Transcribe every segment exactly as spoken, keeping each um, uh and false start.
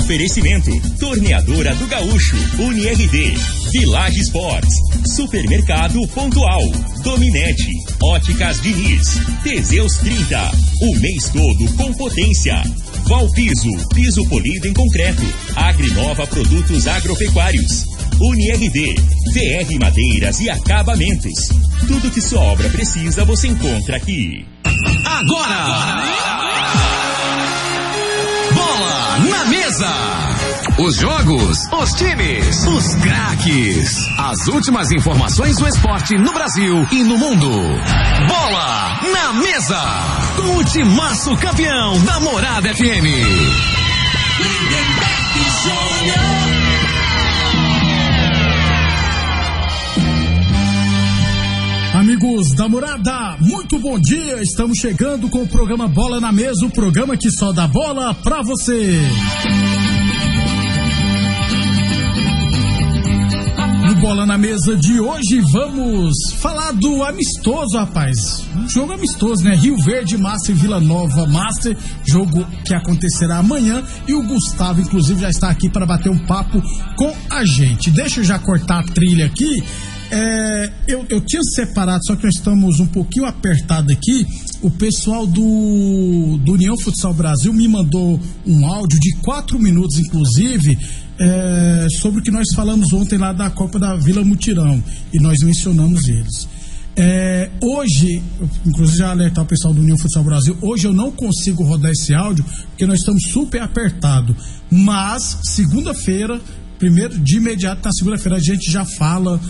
Oferecimento: Torneadora do Gaúcho, UniRD, Village Sports, Supermercado Pontual, Dominete, Óticas Diniz, Teseus trinta, o mês todo com potência. Valpiso, piso polido em concreto, Agrinova Produtos Agropecuários, UniRD, V R Madeiras e Acabamentos. Tudo que sua obra precisa você encontra aqui. Agora! Bola na mesa! Os jogos, os times, os craques. As últimas informações do esporte no Brasil e no mundo. Bola na mesa! Com o timaço campeão da Morada F M. Amigos da Morada, muito bom dia. Estamos chegando com o programa Bola na Mesa, o programa que só dá bola pra você. No Bola na Mesa de hoje vamos falar do amistoso, rapaz. Um jogo amistoso, né? Rio Verde Master e Vila Nova Master, jogo que acontecerá amanhã, e o Gustavo inclusive já está aqui para bater um papo com a gente. Deixa eu já cortar a trilha aqui. É, eu, eu tinha separado, só que nós estamos um pouquinho apertados aqui. O pessoal do, do União Futsal Brasil me mandou um áudio de quatro minutos, inclusive, é, sobre o que nós falamos ontem lá da Copa da Vila Mutirão, e nós mencionamos eles. É, hoje, inclusive já alertar o pessoal do União Futsal Brasil, hoje eu não consigo rodar esse áudio, porque nós estamos super apertados, mas segunda-feira, primeiro, de imediato, na segunda-feira a gente já fala,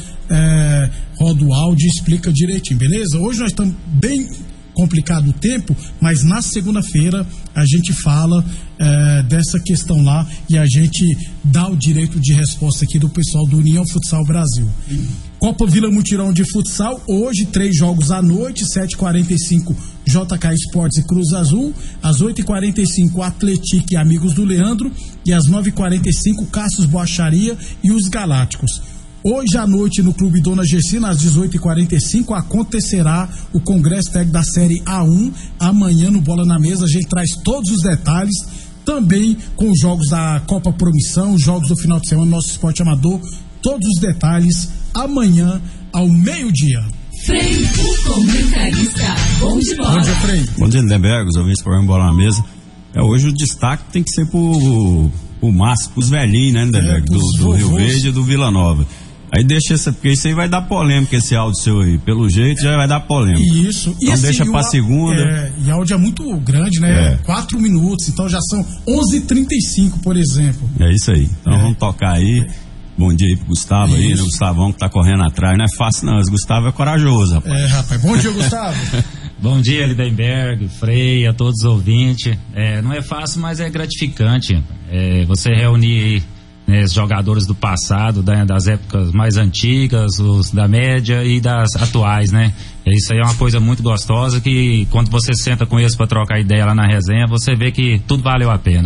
é, roda o áudio e explica direitinho, beleza? Hoje nós estamos bem complicado o tempo, mas na segunda-feira a gente fala é, dessa questão lá e a gente dá o direito de resposta aqui do pessoal do União Futsal Brasil. Copa Vila Mutirão de Futsal, hoje três jogos à noite, sete e quarenta e cinco J K Esportes e Cruz Azul, às oito e quarenta e cinco Atlético e Amigos do Leandro, e às nove e quarenta e cinco Cassius Boacharia e os Galácticos. Hoje à noite no Clube Dona Gersina, às dezoito e quarenta e cinco, acontecerá o Congresso Técnico da Série A um. Amanhã no Bola na Mesa a gente traz todos os detalhes, também com os jogos da Copa Promissão, os jogos do final de semana, nosso esporte amador, todos os detalhes amanhã ao meio-dia. Frei, o comentarista, bom de bola. Bom dia, Frei. Bom dia, Lindenberg, os ouvintes do programa Bola na Mesa. É, hoje o destaque tem que ser pro, pro Márcio, pros velhinhos, né, Lindenberg, é, do, do Rio Verde e do Vila Nova. Aí deixa essa, porque isso aí vai dar polêmica, esse áudio seu aí. Pelo jeito já vai dar polêmica. Isso. Então assim, deixa pra segunda. É, e áudio é muito grande, né? É. Quatro minutos, então já são onze e trinta e cinco, por exemplo. É isso aí. Então é. Vamos tocar aí. Bom dia aí pro Gustavo isso. aí, né? O Gustavão que tá correndo atrás. Não é fácil não, esse Gustavo é corajoso, rapaz. É, rapaz. Bom dia, Gustavo. Bom dia, Lindenberg, Frei, a todos os ouvintes. É, não é fácil, mas é gratificante. É, você reunir né, os jogadores do passado, da, das épocas mais antigas, os da média e das atuais, né? Isso aí é uma coisa muito gostosa que quando você senta com eles para trocar ideia lá na resenha, você vê que tudo valeu a pena.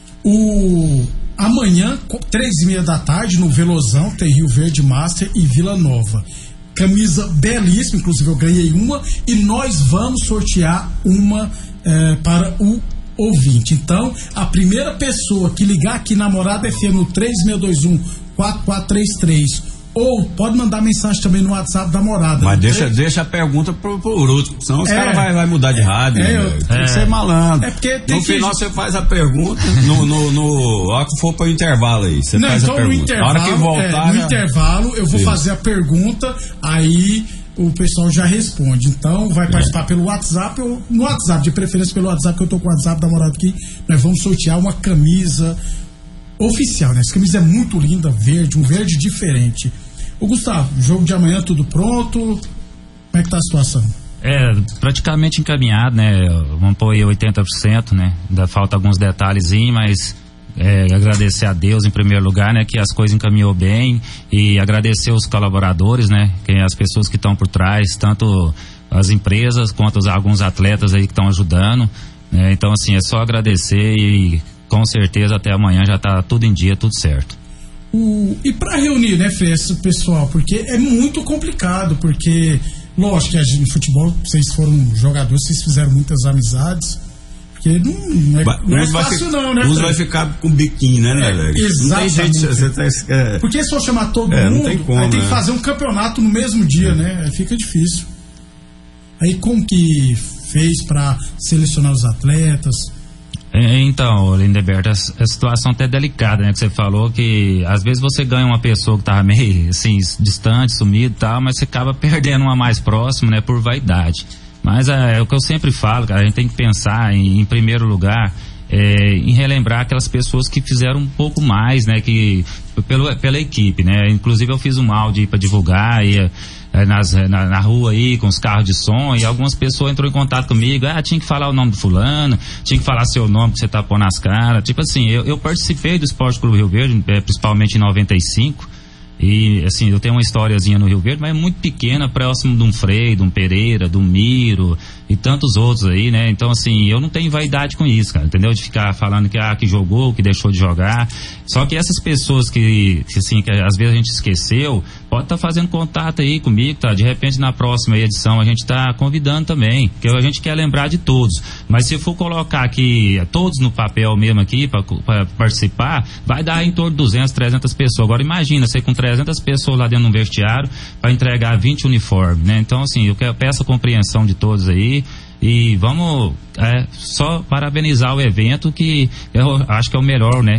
O... Amanhã, três e meia da tarde, no Velozão, tem Rio Verde Master e Vila Nova. Camisa belíssima, inclusive eu ganhei uma, e nós vamos sortear uma eh, para o ouvinte. Então, a primeira pessoa que ligar aqui na Morada F M no três seis dois um, quatro quatro três três, ou pode mandar mensagem também no WhatsApp da Morada. Mas deixa, três... deixa a pergunta pro, pro último, senão os é, caras vão vai mudar de rádio. É, né? Tem é, que ser malandro. É porque tem no que... final você faz a pergunta, no, no, no, a hora que for para o intervalo aí, você Não, faz então a pergunta. A hora que voltar... É, no já... intervalo eu vou Isso. fazer a pergunta, aí o pessoal já responde. Então vai participar é. pelo WhatsApp, ou no WhatsApp, de preferência pelo WhatsApp, que eu tô com o WhatsApp da Morada aqui. Nós vamos sortear uma camisa oficial, né? Essa camisa é muito linda, verde, um verde diferente. Ô Gustavo, jogo de amanhã tudo pronto? Como é que tá a situação? É, praticamente encaminhado, né? Vamos pôr aí oitenta por cento, né? Ainda falta alguns detalhezinhos, mas é, agradecer a Deus em primeiro lugar, né? Que as coisas encaminhou bem, e agradecer os colaboradores, né? Que as pessoas que estão por trás, tanto as empresas quanto os, alguns atletas aí que estão ajudando, né? Então assim, é só agradecer e com certeza até amanhã já tá tudo em dia, tudo certo. O, e para reunir, né, Fê, esse pessoal, porque é muito complicado, porque, lógico que a gente, no futebol, vocês foram jogadores, vocês fizeram muitas amizades, Porque não, não é, não é fácil, não, né? Uns vai ficar com biquinho, né, né? É, exatamente. Não tem jeito, você tá, é... Porque se for chamar todo é, mundo, não tem como, aí tem né? que fazer um campeonato no mesmo dia, né? Aí fica difícil. Aí como que fez pra selecionar os atletas? Então, Lindeberto, a situação até é delicada, né? Que você falou que às vezes você ganha uma pessoa que tava meio assim, distante, sumido e tal, mas você acaba perdendo uma mais próxima, né? Por vaidade. Mas é, é o que eu sempre falo, cara, a gente tem que pensar em, em primeiro lugar, é, em relembrar aquelas pessoas que fizeram um pouco mais, né? Que, pelo, pela equipe, né? Inclusive eu fiz um áudio para divulgar e Nas, na, na rua aí, com os carros de som, e algumas pessoas entrou em contato comigo, ah, tinha que falar o nome do fulano, tinha que falar seu nome que você tá pondo nas caras, tipo assim, eu, eu participei do Esporte Clube Rio Verde, principalmente em noventa e cinco, e assim, eu tenho uma historiazinha no Rio Verde, mas é muito pequena, próximo de um Frei, de um Pereira, de um Miro e tantos outros aí, né? Então assim, eu não tenho vaidade com isso, cara, entendeu? De ficar falando que, ah, que jogou, que deixou de jogar. Só que essas pessoas que, que assim, que às vezes a gente esqueceu, pode estar tá fazendo contato aí comigo, tá? De repente na próxima edição a gente tá convidando também, porque a gente quer lembrar de todos. Mas se for colocar aqui todos no papel mesmo aqui para participar, vai dar em torno de duzentas, trezentas pessoas. Agora imagina, você com trezentas pessoas lá dentro de um vestiário para entregar vinte uniformes, né? Então assim, eu quero, peço a compreensão de todos aí. E vamos é, só parabenizar o evento, que eu acho que é o melhor, né?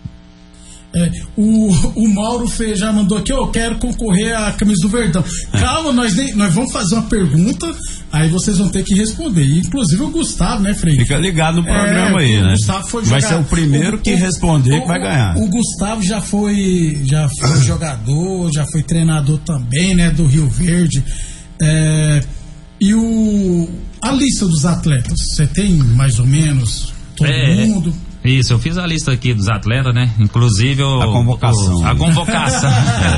É, o, o Mauro Fê já mandou aqui, eu quero concorrer à camisa do Verdão. Calma, nós, nem, nós vamos fazer uma pergunta, aí vocês vão ter que responder. Inclusive o Gustavo, né, Frei? Fica ligado no programa é, aí, o né? Gustavo foi vai jogar, ser o primeiro o, que responder o, que vai ganhar. O, o Gustavo já foi, já foi jogador, já foi treinador também, né, do Rio Verde. É, e o, a lista dos atletas, você tem mais ou menos todo é, mundo? Isso, eu fiz a lista aqui dos atletas, né? Inclusive o, a convocação. O, a convocação.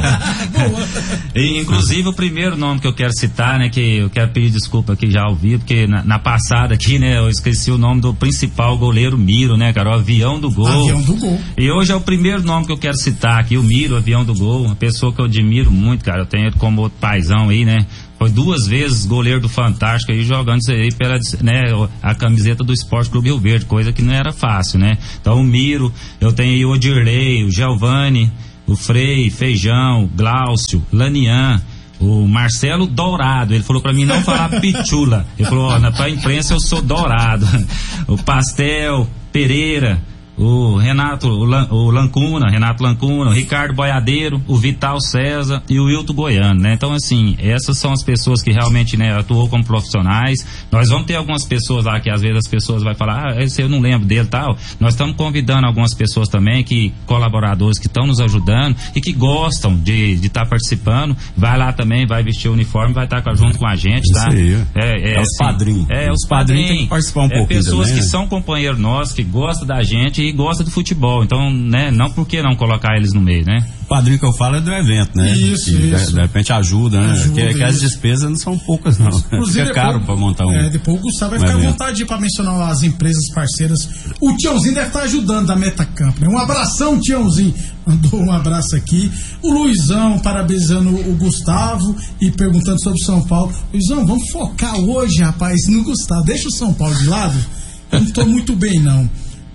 é. E, inclusive o primeiro nome que eu quero citar, né? Que eu quero pedir desculpa aqui já ao vivo, porque na, na passada aqui, né? Eu esqueci o nome do principal goleiro Miro, né, cara? O Avião do Gol. Avião do Gol. E hoje é o primeiro nome que eu quero citar aqui, o Miro, Avião do Gol. Uma pessoa que eu admiro muito, cara. Eu tenho ele como outro paizão aí, né? Foi duas vezes goleiro do Fantástico aí, jogando isso aí pela, né, a camiseta do Esporte Clube Rio Verde, coisa que não era fácil, né? Então o Miro, eu tenho aí o Odirley, o Giovani, o Frei, Feijão, Glaucio, Lanian, o Marcelo Dourado. Ele falou pra mim não falar Pichula. Ele falou, ó, na pra imprensa eu sou Dourado. O Pastel, Pereira, o Renato, o, Lan, o Lancuna, Renato Lancuna, o Ricardo Boiadeiro, o Vital César e o Wilton Goiano, né? Então, assim, essas são as pessoas que realmente, né, atuou como profissionais. Nós vamos ter algumas pessoas lá que às vezes as pessoas vão falar, ah, esse eu não lembro dele e tal. Nós estamos convidando algumas pessoas também, que colaboradores que estão nos ajudando e que gostam de estar tá participando. Vai lá também, vai vestir o uniforme, vai estar tá junto com a gente, tá? Isso aí. É, é, é os assim, padrinhos. É, os padrinhos padrinhos. Tem que participar um é, pouquinho pessoas também, que né? são companheiros nossos, que gostam da gente e gosta do futebol, então, né, não por que não colocar eles no meio, né? O padrinho que eu falo é do evento, né? Isso, que isso. De, de repente ajuda, né? Ajuda, que, que as isso. despesas não são poucas, não. Inclusive, fica caro pra montar um. É, depois o Gustavo vai um ficar à evento. vontade para mencionar as empresas parceiras. O Tiãozinho deve estar ajudando da Metacamp, né? Um abração, Tiãozinho. Mandou um abraço aqui. O Luizão parabenizando o Gustavo e perguntando sobre São Paulo. Luizão, vamos focar hoje, rapaz, no Gustavo. Deixa o São Paulo de lado. Eu não tô muito bem, não.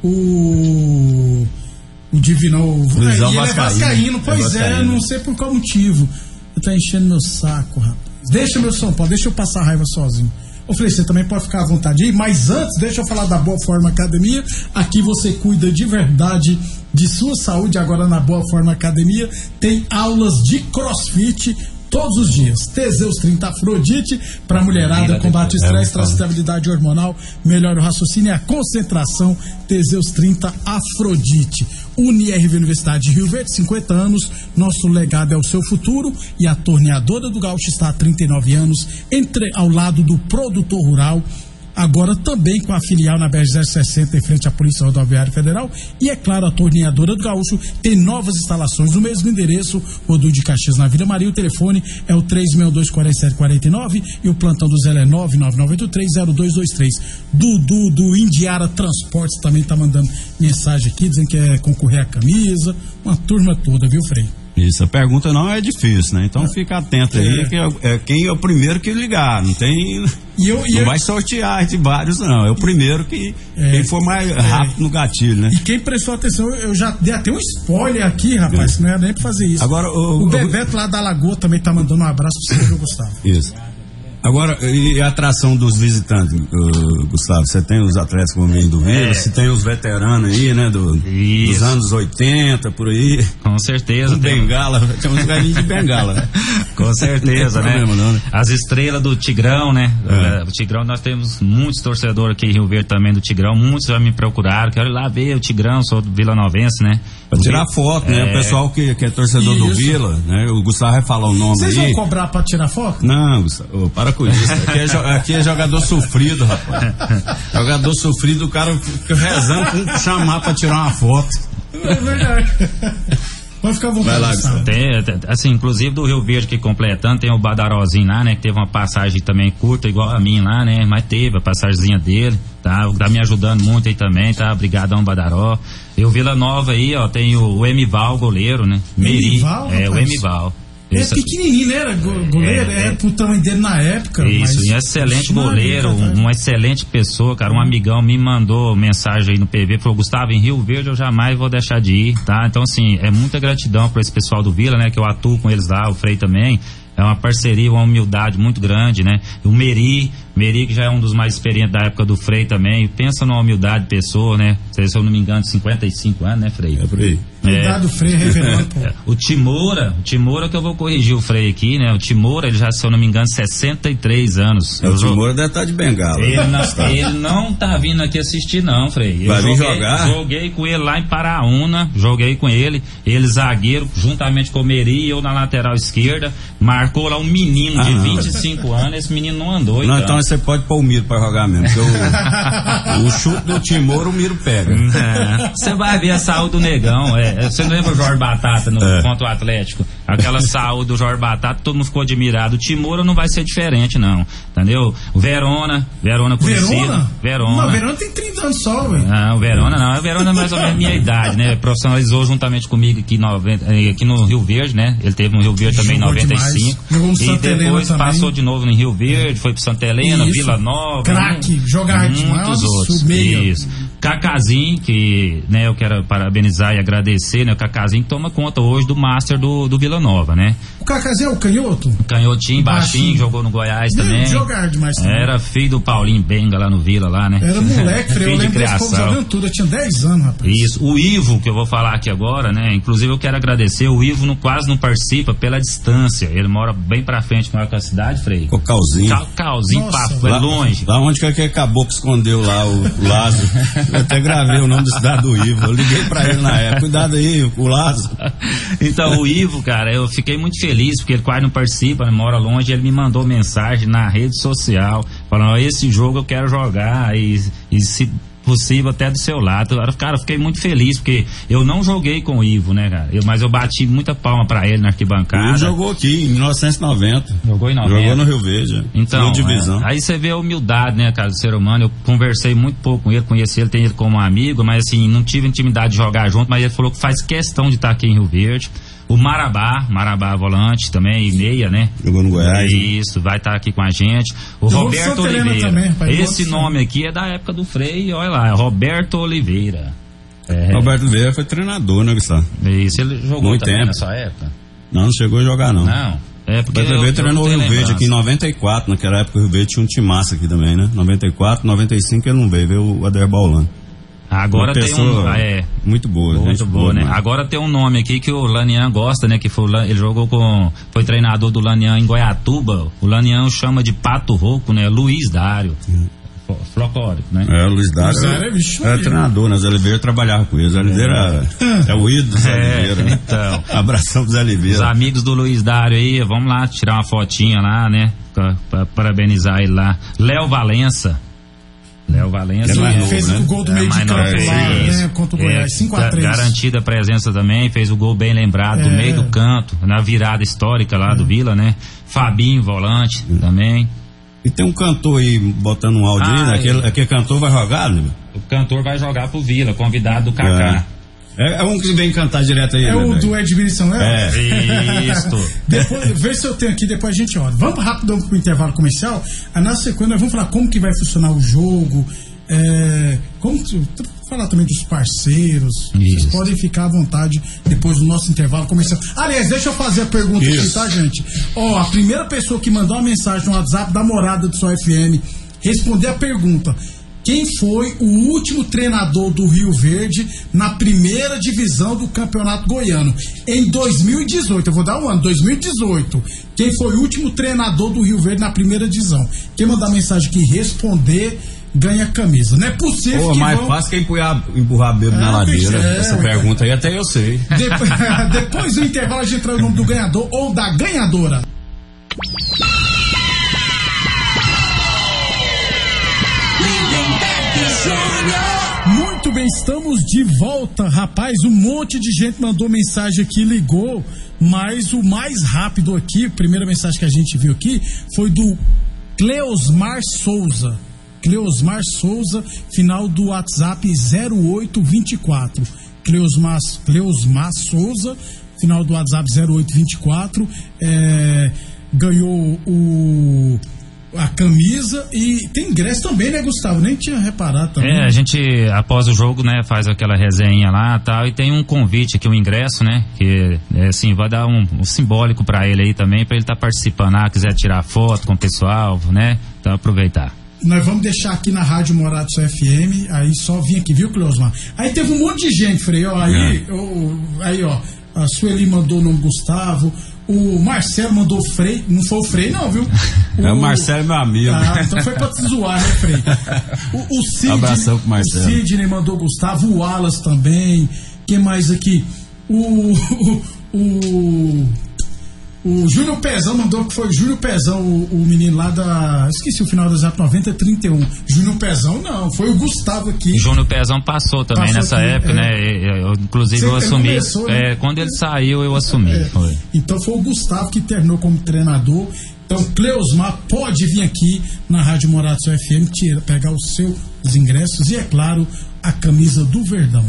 O. O Divinão. Luizão ele Vascaíno. é vascaíno, pois é, vascaíno. é, não sei por qual motivo. Tá enchendo meu saco, rapaz. Deixa meu São Paulo, deixa eu passar raiva sozinho. Eu falei, você também pode ficar à vontade aí, mas antes, deixa eu falar da Boa Forma Academia. Aqui você cuida de verdade de sua saúde. Agora na Boa Forma Academia tem aulas de CrossFit todos os dias. Teseus trinta Afrodite para mulherada, combate o estresse, traz estabilidade hormonal, melhora o raciocínio e a concentração. Teseus trinta Afrodite. Uni R V Universidade de Rio Verde, cinquenta anos, nosso legado é o seu futuro, e a Torneadora do Gaúcho está há trinta e nove anos, entre, ao lado do produtor rural, agora também com a filial na B R zero sessenta em frente à Polícia Rodoviária Federal. E é claro, a Torneadora do Gaúcho tem novas instalações no mesmo endereço, Rodul de Caxias, na Vila Maria. O telefone é o três seis dois, quatro sete quatro nove e o plantão do Zé é nove nove nove oito três zero dois dois três. Dudu do Indiara Transportes também tá mandando mensagem aqui, dizendo que é concorrer à camisa, uma turma toda, viu, Frei? Isso, a pergunta não é difícil, né? Então fica atento aí, É. que é, é quem é o primeiro que ligar, não tem... E eu, e não eu- vai sortear de vários, não. É o primeiro que... É. Quem for mais rápido no gatilho, né? E quem prestou atenção, eu já dei até um spoiler aqui, rapaz, não era nem pra fazer isso. Agora, o- o o- Bebeto lá da Lagoa também tá mandando um abraço pra você, viu, Gustavo? Isso. Agora, e a atração dos visitantes, uh, Gustavo? Você tem os atletas que vão vir do Vila, É. você tem os veteranos aí, né? Do, Isso. dos anos oitenta, por aí. Com certeza. Com tem- bengala, tem uns velhinhos de bengala, né? Com certeza, Não tem né? problema não, né? As estrelas do Tigrão, né? É. O Tigrão, nós temos muitos torcedores aqui em Rio Verde também do Tigrão. Muitos já me procuraram. Quero ir lá ver o Tigrão, sou do Vila Novense, né? Pra tirar foto, né? É. O pessoal que, que é torcedor do Isso. Vila, né? O Gustavo vai falar o nome Vocês aí. vão cobrar pra tirar foto? Não, Gustavo, ô, para com isso. Aqui é, jo- aqui é jogador sofrido, rapaz. Jogador sofrido, o cara fica rezando com chamar pra tirar uma foto. É verdade. Pode ficar à vontade, Vai lá, Gustavo. Tem, tem- assim, inclusive do Rio Verde que completando, tem o Badarozinho lá, né? Que teve uma passagem também curta, igual a minha lá, né? Mas teve a passagemzinha dele, tá? Tá me ajudando muito aí também, tá? Obrigadão, Badaró. E o Vila Nova aí, ó, tem o, o Emival, goleiro, né? Meri. Emival, É, o rapaz? Emival. É Esse- pequenininho, né? Era go- goleiro, É, era é. pro tamanho dele na época. Isso, mas... e um excelente Ixi, goleiro, Maria, um, cara. uma excelente pessoa, cara. Um amigão me mandou mensagem aí no P V, falou: Gustavo, em Rio Verde eu jamais vou deixar de ir, tá? Então, assim, é muita gratidão pra esse pessoal do Vila, né? Que eu atuo com eles lá, o Frei também. É uma parceria, uma humildade muito grande, né? O Meri, Meri que já é um dos mais experientes da época do Frei também. Pensa numa humildade de pessoa, né? Se eu não me engano, cinquenta e cinco anos, né, Frei? É por aí. Cuidado, o Frei revelando, pô. É, o Timora, o Timora que eu vou corrigir o Frei aqui, né? O Timora, ele já, se eu não me engano, sessenta e três anos. É, Eu o jo- Timor deve estar de bengala. ele não, ele não tá vindo aqui assistir, não, Frei. Eu Vai vir joguei, jogar? Joguei com ele lá em Paraúna, joguei com ele, ele zagueiro, juntamente com o Meri, eu na lateral esquerda. Marcou lá um menino Ah, de não. vinte e cinco anos, esse menino não andou, Não, então. então você pode pôr o Miro pra jogar mesmo. Porque o, o chute do Timor, o Miro pega. É, Você vai ver a saúde do negão. É, é, você não lembra o Jorge Batata no, É. contra o Atlético? Aquela saúde do Jorge Batata, todo mundo ficou admirado. O Timora não vai ser diferente, não. Entendeu? O Verona, Verona conhecido. Verona? Verona. Não, Verona tem trinta anos só, velho. Não, o Verona não. O Verona é mais ou menos minha idade, né? Profissionalizou juntamente comigo aqui, em noventa, eh, aqui no Rio Verde, né? Ele teve no Rio Verde também em Jogou noventa e cinco. demais. Jogou no E Santa Helena depois também. passou de novo em Rio Verde, foi pro Santa Helena, Isso. Vila Nova. Craque, mu- jogava demais, Muitos é um absurdo, outros. meia. Isso. Cacazinho, que né, eu quero parabenizar e agradecer, né? O Cacazinho toma conta hoje do Master do, do Vila Nova, né? O Cacazinho é o canhoto? Canhotinho, baixinho, Baixinho. jogou no Goiás Deve também. jogar demais também. Era filho do Paulinho Benga lá no Vila, lá, né? Era moleque, Frei. Eu Filho de lembro desse povo criação. jogando tudo. Eu tinha dez anos, rapaz. Isso, o Ivo, que eu vou falar aqui agora, né? Inclusive eu quero agradecer, o Ivo não, quase não participa pela distância. Ele mora bem pra frente, maior que a cidade, Frei. Cocalzinho. Calcalzinho, Nossa. papo, é longe. Lá onde que aquele caboclo escondeu lá, o, o Lázaro. Eu até gravei o nome da cidade do Ivo. Eu liguei pra ele na época. Cuidado aí, o Lázaro. Então, o Ivo, cara, eu fiquei muito feliz, porque ele quase não participa, né, mora longe, ele me mandou mensagem na rede social, falando: ó, esse jogo eu quero jogar, e, e se possível até do seu lado. Cara, eu fiquei muito feliz, porque eu não joguei com o Ivo, né, cara? Eu, mas eu bati muita palma pra ele na arquibancada. Ele jogou aqui em mil novecentos e noventa. Jogou em noventa. Jogou no Rio Verde. Então, Segunda divisão. é, aí você vê a humildade, né, cara, do ser humano. Eu conversei muito pouco com ele, conheci ele, tenho ele como amigo, mas assim, não tive intimidade de jogar junto, mas ele falou que faz questão de estar aqui em Rio Verde. O Marabá, Marabá volante também, e meia, né? Jogou no Goiás. Isso, vai estar aqui com a gente. O Jogou no Roberto Santa Helena Oliveira. também, rapaz, Esse jogou no nome aqui é da época do Frei, olha lá, é Roberto Oliveira. É, Roberto Vieira foi treinador, né, Gustavo? isso, ele jogou Muito também tempo. na sua época? Não, não chegou a jogar, não. Não. É porque Roberto eu- Vieira eu treinou não o tenho Rio Verde lembrança. aqui em noventa e quatro. Naquela época o Rio Verde tinha um timaço aqui também, né? noventa e quatro, noventa e cinco ele não veio, veio o Ader Baulano. Agora Uma tem um. pessoa É, muito boa, muito gente boa, né? demais. Agora tem um nome aqui que o Lanian gosta, né? Que foi o Lan- ele jogou com. Foi treinador do Lanian em Goiatuba. O Lanian chama de Pato Rouco, né? Luiz Dário. Fo- Flocórico, né? É, o Luiz Dário Luiz Dário é bicho era mesmo. treinador, né? Zé Oliveira trabalhava com ele. Zé Oliveira é, é o ídolo do Zé É, Oliveira, né? então. Abração pro Zé Os Oliveira. amigos do Luiz Dário aí, vamos lá tirar uma fotinha lá, né? Pra, pra parabenizar ele lá. Léo Valença. Léo Valença. É mais Ele novo, fez né? o gol do É meio de mais campo novo, lá, é isso. né? Contra o É, Goiás. cinco a ga- três. Garantida a presença também, fez o gol bem lembrado, do É. meio do canto, na virada histórica lá do Vila, né? Fabinho, volante, também. E tem um cantor aí botando um áudio Ah, aí, né? Aquele, é. aquele cantor vai jogar, né? O cantor vai jogar pro Vila, convidado do Kaká. É, é um que vem cantar direto aí. É né, o velho? do Edmilson, não é? É. Isso. Depois, vê se eu tenho aqui, depois a gente olha. Vamos rapidão pro intervalo comercial. A na sequência nós vamos falar como que vai funcionar o jogo. É, como falar também dos parceiros. Isso. Vocês podem ficar à vontade depois do nosso intervalo comercial. Aliás, deixa eu fazer a pergunta Isso. aqui, tá, gente? Ó, a primeira pessoa que mandou uma mensagem no WhatsApp da Morada do Sol F M responder a pergunta: quem foi o último treinador do Rio Verde na primeira divisão do Campeonato Goiano? Em dois mil e dezoito, eu vou dar um ano, dois mil e dezoito. Quem foi o último treinador do Rio Verde na primeira divisão? Quem mandar mensagem aqui responder, ganha camisa. Não é possível Pô, que mais vão... fácil que empurrar, empurrar bêbado é, na ladeira. É, Essa é, pergunta aí até eu sei. Depois, depois do intervalo a gente traz o nome do ganhador ou da ganhadora. Muito bem, estamos de volta, rapaz. Um monte de gente mandou mensagem aqui, ligou, mas o mais rápido aqui, a primeira mensagem que a gente viu aqui foi do Cleosmar Souza. Cleosmar Souza, final do WhatsApp zero oito vinte e quatro. Cleosmar, Cleosmar Souza, final do WhatsApp zero oito vinte e quatro, é, ganhou o a camisa e tem ingresso também, né, Gustavo? Nem tinha reparado também. É, a gente, após o jogo, né, faz aquela resenha lá e tal, e tem um convite aqui, um ingresso, né, que, é, assim, vai dar um, um simbólico pra ele aí também, pra ele estar tá participando lá, quiser tirar foto com o pessoal, né, então aproveitar. Nós vamos deixar aqui na Rádio Morada F M, aí só vim aqui, viu, Cleosmar? Aí teve um monte de gente, Frei, ó, aí, é. ó, aí, ó, a Sueli mandou o nome Gustavo, o Marcelo mandou Frei, não foi o Frei não, viu? O, é o Marcelo, meu amigo. Ah, então foi pra te zoar, né, Frei? O, o Cid, abração pro Marcelo. O Sidney mandou Gustavo, o Wallace também, quem mais aqui? O... o, o O Júnior Pezão mandou que foi o Júnior Pezão, o, o menino lá da... Esqueci o final do Zap noventa trinta e um. Júnior Pezão não, foi o Gustavo aqui. O Júnior Pezão passou também passou nessa aqui, época, é. né? Eu, eu, inclusive Você, eu assumi. Começou, né? é, quando ele saiu, eu assumi. É. Foi. Então foi o Gustavo que terminou como treinador. Então Cleosmar pode vir aqui na Rádio Morada F M, tira, pegar os seus ingressos e, é claro, a camisa do Verdão.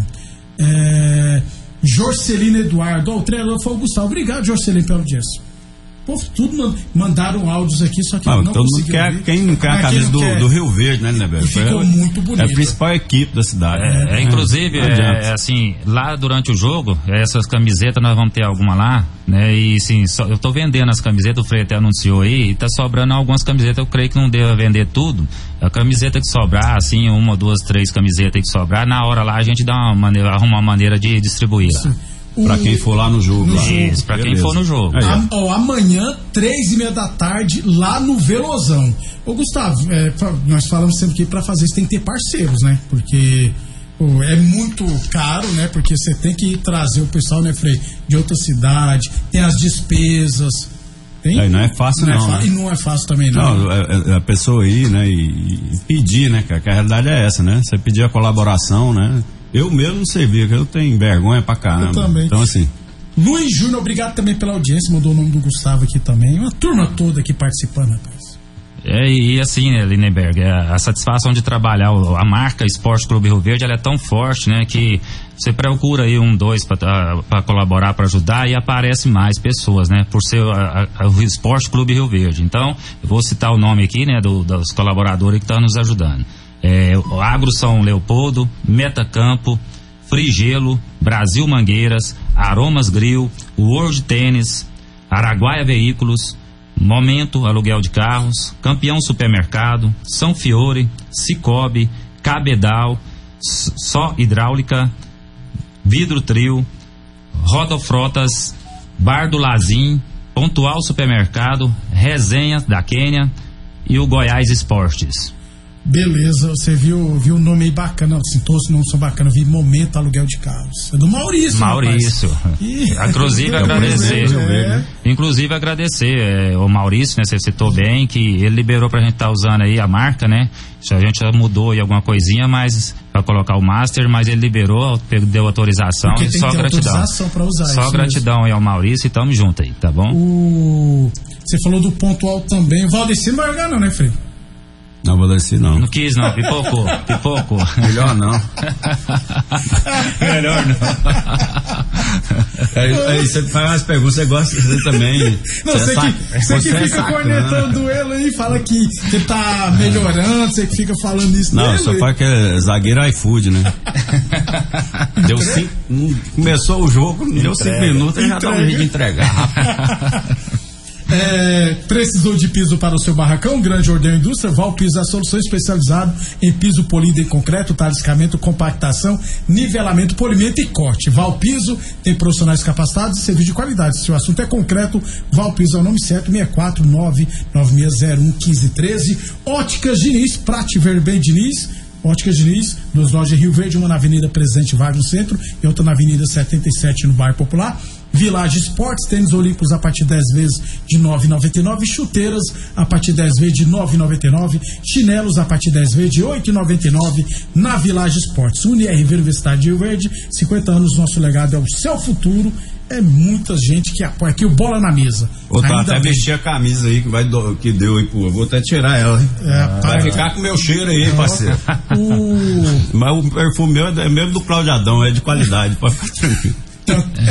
É... Jorcelino Eduardo, ó, o treinador foi o Gustavo. Obrigado, Jorcelino, pelo gesto. Pô, tudo mandaram áudios aqui, só que não, não todo mundo quer, ver. Quem não quer a camisa do, do Rio Verde, né, né, velho? Ficou é, muito bonito. É a principal equipe da cidade. É, né? é, inclusive, é, é, assim, lá durante o jogo, essas camisetas nós vamos ter alguma lá, né? E sim, só, eu tô vendendo as camisetas, o Frei até anunciou aí, e tá sobrando algumas camisetas, eu creio que não deva vender tudo. A camiseta que sobrar, assim, uma, duas, três camisetas que sobrar, na hora lá a gente dá uma maneira, arruma uma maneira de distribuir lá. Pra quem for lá no jogo. No lá. jogo. Isso, pra Beleza. quem for no jogo. Aí, a, ó, amanhã, três e meia da tarde, lá no Velozão. Ô, Gustavo, é, nós falamos sempre que pra fazer isso tem que ter parceiros, né? Porque pô, é muito caro, né? Porque você tem que trazer o pessoal, né, Frei, de outra cidade, tem as despesas. Tem? É, não é fácil, não. não é né? E não é fácil também, não. Não, é, é a pessoa ir, né, e, e pedir, né, cara, que a realidade é essa, né? Você pedir a colaboração, né? Eu mesmo não servia, que eu tenho vergonha pra caramba. Eu também. Então, assim. Luiz Júnior, obrigado também pela audiência, mandou o nome do Gustavo aqui também. Uma turma toda aqui participando, rapaz. É, e assim, né, Lindenberg, a, a satisfação de trabalhar a marca Esporte Clube Rio Verde, ela é tão forte, né, que você procura aí um, dois para colaborar, para ajudar, e aparece mais pessoas, né, por ser a, a, o Esporte Clube Rio Verde. Então, eu vou citar o nome aqui, né, do, dos colaboradores que estão nos ajudando. É, o Agro São Leopoldo, Metacampo, Frigelo, Brasil Mangueiras, Aromas Grill, World Tênis, Araguaia Veículos, Momento Aluguel de Carros, Campeão Supermercado, São Fiore, Cicobi, Cabedal, Só Hidráulica, Vidro Trio, Rodofrotas, Bar do Lazim, Pontual Supermercado, Resenha da Quênia e o Goiás Esportes. Beleza, você viu, viu o nome aí bacana, assim, todos os nomes são bacanas, vi Momento Aluguel de Carros. É do Maurício, Maurício. E... Inclusive agradecer. É. Inclusive agradecer é, o Maurício, né? Você citou bem que ele liberou pra gente estar tá usando aí a marca, né? A gente já mudou aí alguma coisinha, mas pra colocar o Master, mas ele liberou, deu autorização. Porque e tem só que ter gratidão. Autorização pra usar só isso gratidão mesmo. Aí ao Maurício e tamo junto aí, tá bom? O... Você falou do pontual também. O Valdeci não vai jogar não, né, Frei? Não, Valdeci não. Não quis não, pipocou, pipocou. Melhor não. Melhor não. Aí, aí você faz umas perguntas, você gosta você também. Não, você, você, que, você que é fica sacana. cornetando ele aí, fala que, que tá melhorando, você que fica falando isso Não, dele. só fala que é zagueiro iFood, né? Deu cinco, começou o jogo, não deu cinco minutos, ele já dá um jeito de entregar. É, precisou de piso para o seu barracão? Grande Ordem Indústria, Val Piso, a solução especializada em piso polido em concreto, taliscamento, compactação, nivelamento, polimento e corte. Val Piso tem profissionais capacitados e serviço de qualidade. Se o assunto é concreto, Val Piso é o nome certo, seis quatro nove nove seis zero um um cinco um três. Óticas Diniz, Prate Verben Diniz. Óticas Diniz, duas lojas em Rio Verde, uma na Avenida Presidente Vargas no centro e outra na Avenida setenta e sete no bairro Popular. Village Esportes, tênis olímpicos a partir de dez vezes de nove reais e noventa e nove centavos, chuteiras a partir de dez vezes de nove reais e noventa e nove centavos, chinelos a partir de dez vezes de oito reais e noventa e nove centavos na Village Esportes. U N R V Universidade de Rio Verde, cinquenta anos, nosso legado é o seu futuro. É muita gente que apoia aqui o Bola na Mesa. Ô, tá, até bem. vestir a camisa aí que, vai do, que deu aí, pô. Eu vou até tirar ela, hein? É, vai para- ficar com o meu cheiro aí, parceiro. O... Mas o perfume meu é mesmo do Cláudio Adão, é de qualidade, pode ficar tranquilo. É,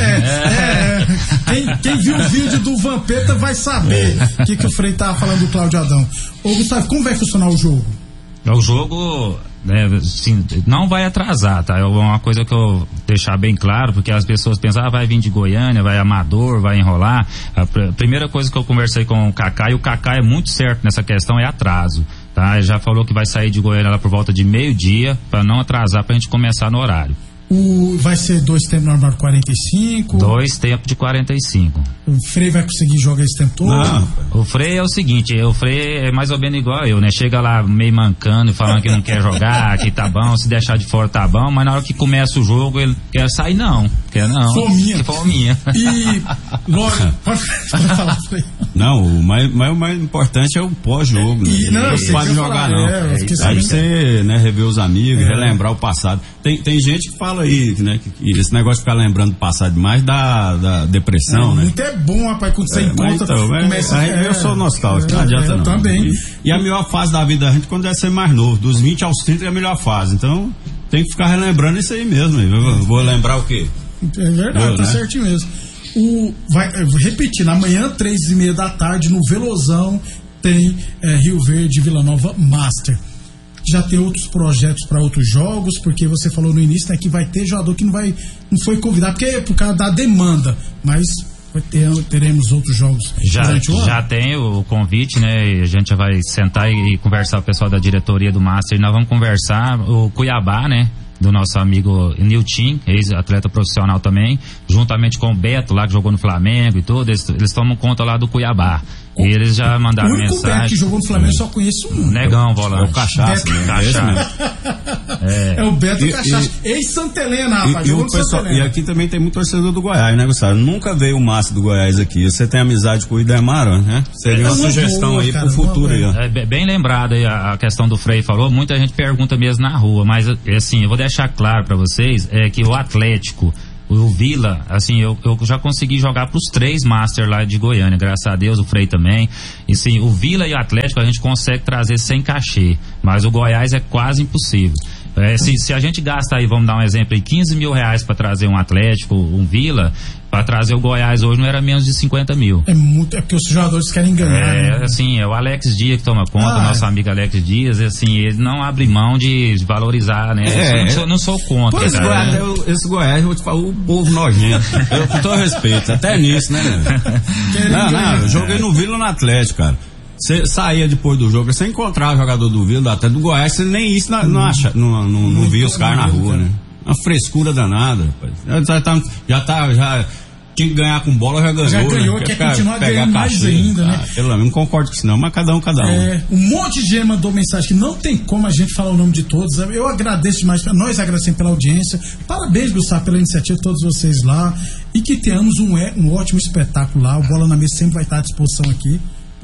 é, quem, quem viu o vídeo do Vampeta vai saber o que, que o Frei tava falando do Cláudio Adão. Ô, Gustavo, como vai funcionar o jogo? O jogo, né, assim, não vai atrasar, tá? É uma coisa que eu deixar bem claro, porque as pessoas pensam, ah, vai vir de Goiânia, vai amador, vai enrolar. A pr- primeira coisa que eu conversei com o Cacá, e o Cacá é muito certo nessa questão, é atraso, tá? Ele já falou que vai sair de Goiânia lá por volta de meio-dia, para não atrasar, pra gente começar no horário. O, vai ser dois tempos normal de quarenta e cinco. Dois tempos de quarenta e cinco. O Frei vai conseguir jogar esse tempo todo? Não, O Frei é o seguinte, o Frei é mais ou menos igual eu, né? Chega lá meio mancando, falando que não quer jogar, que tá bom, se deixar de fora tá bom, mas na hora que começa o jogo ele quer sair não, quer não. Fominha. Que fominha. E logo, pode, pode falar, Frei. não, o mais, mas o mais importante é o pós-jogo, né? E- não, eu não sei pode que eu ia jogar, falar, não. é, eu fiquei Aí sabendo. você, né, rever os amigos, É. relembrar o passado. Tem, tem gente que fala aí, né, que, que esse negócio de ficar lembrando do passado demais dá, dá depressão, né? Muito é bom, rapaz, quando você É, mas encontra. então, mas começa, aí é, eu sou nostálgico, não é, adianta eu não. também. E, e a melhor fase da vida da gente quando é ser mais novo, dos vinte aos trinta é a melhor fase. Então tem que ficar relembrando isso aí mesmo. Eu vou, vou lembrar o quê? É verdade, Eu, tá né? certinho mesmo. O, vai, eu vou repetir, amanhã, três e meia da tarde, no Velozão, tem é, Rio Verde Vila Nova Master. Já tem outros projetos para outros jogos, porque você falou no início, né, que vai ter jogador que não vai, não foi convidado, porque é por causa da demanda, mas vai ter, teremos outros jogos Já, durante o ano. já tem o convite, né? E a gente já vai sentar e conversar com o pessoal da diretoria do Master. E nós vamos conversar o Cuiabá, né? Do nosso amigo Nilton, ex-atleta profissional também, juntamente com o Beto lá que jogou no Flamengo e tudo, eles, eles tomam conta lá do Cuiabá. E eles já O mandaram único Beto mensagem. que jogou no Flamengo eu só conheço um. Negão, É volante. o cachaça, Beto- né? Esse mesmo. Cachaça. É o Beto E- Cachaça, ex-Santa Helena, E, rapaz, e, jogou o no Santa pessoal, e Helena. aqui também tem muito torcedor do Goiás, né, Gustavo? Nunca veio o Márcio do Goiás aqui. Você tem amizade com o Idemar, ó, né? Seria É uma uma sugestão boa, aí cara, pro futuro aí, ó. É be- bem lembrado aí a, a questão do Frei falou, muita gente pergunta mesmo na rua, mas é assim, eu vou deixar claro pra vocês, é que o Atlético, o Vila, assim, eu, eu já consegui jogar pros três Master lá de Goiânia, graças a Deus, o Frei também, e sim, o Vila e o Atlético a gente consegue trazer sem cachê, mas o Goiás é quase impossível. É, se, se a gente gasta aí, vamos dar um exemplo aí, quinze mil reais pra trazer um Atlético, um Vila, pra trazer o Goiás hoje não era menos de cinquenta mil. É muito, é porque os jogadores querem ganhar. É, né? assim, é o Alex Dias que toma conta, Ah, o nosso é. amigo Alex Dias, assim, ele não abre mão de valorizar, né? É, eu não sou, não sou contra, Pô, esse, cara, Goiás, né? eu- esse Goiás, eu vou te falar, o povo nojento. Eu, com todo respeito, até nisso, né? Querem Não, ganhar. não, eu joguei no Vila no Atlético, cara. Você saía depois do jogo, você encontrava o jogador do Vila, até do Goiás, você nem isso não, não, acha, não, não, não via os caras na rua, né? Uma frescura danada, rapaz. Já tá, já tá, já tinha que ganhar com bola, já ganhou. Já ganhou, né? quer Ficar- continuar pegar ganhando mais cachê. ainda, né? Ah, pelo menos, não concordo com isso não, mas cada um, cada um. É, um monte de gente mandou mensagem que não tem como a gente falar o nome de todos. Eu agradeço demais, nós agradecemos pela audiência. Parabéns, Gustavo, pela iniciativa, todos vocês lá. E que tenhamos um, é- um ótimo espetáculo lá. O Bola na Mesa sempre vai estar à disposição aqui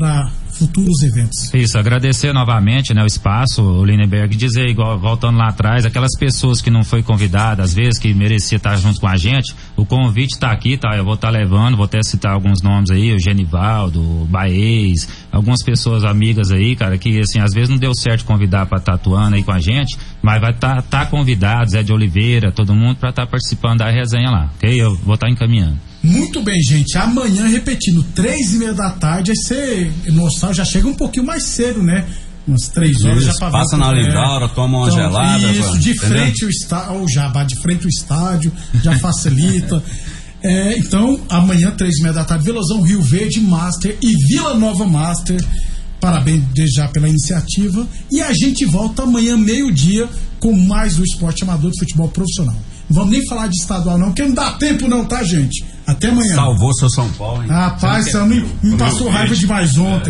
para futuros eventos. Isso, agradecer novamente, né, o espaço, o Lindenberg, dizer, igual, voltando lá atrás, aquelas pessoas que não foi convidada, às vezes, que merecia estar junto com a gente, o convite tá aqui, tá, eu vou estar tá levando, vou até citar alguns nomes aí, o Genivaldo, o Baez, algumas pessoas amigas aí, cara, que, assim, às vezes não deu certo convidar pra estar atuando aí com a gente, mas vai estar tá, tá convidado, Zé de Oliveira, todo mundo, pra estar tá participando da resenha lá, ok? Eu vou estar tá encaminhando. Muito bem, gente. Amanhã, repetindo, três e meia da tarde, aí você, nossa, já chega um pouquinho mais cedo, né? Umas três horas isso, já pra ver. Passa na Lindaura, toma uma então, gelada. Isso, pô, de entendeu? frente o estádio, ou já, de frente o estádio, já facilita. É, então, amanhã, três e meia da tarde, Velozão Rio Verde Master e Vila Nova Master. Parabéns desde já pela iniciativa. E a gente volta amanhã, meio-dia, com mais do esporte amador de futebol profissional. Não vamos nem falar de estadual, não, porque não dá tempo, não, tá, gente? Até amanhã. Salvou seu São Paulo, hein? Rapaz, você me, me passou raiva demais ontem.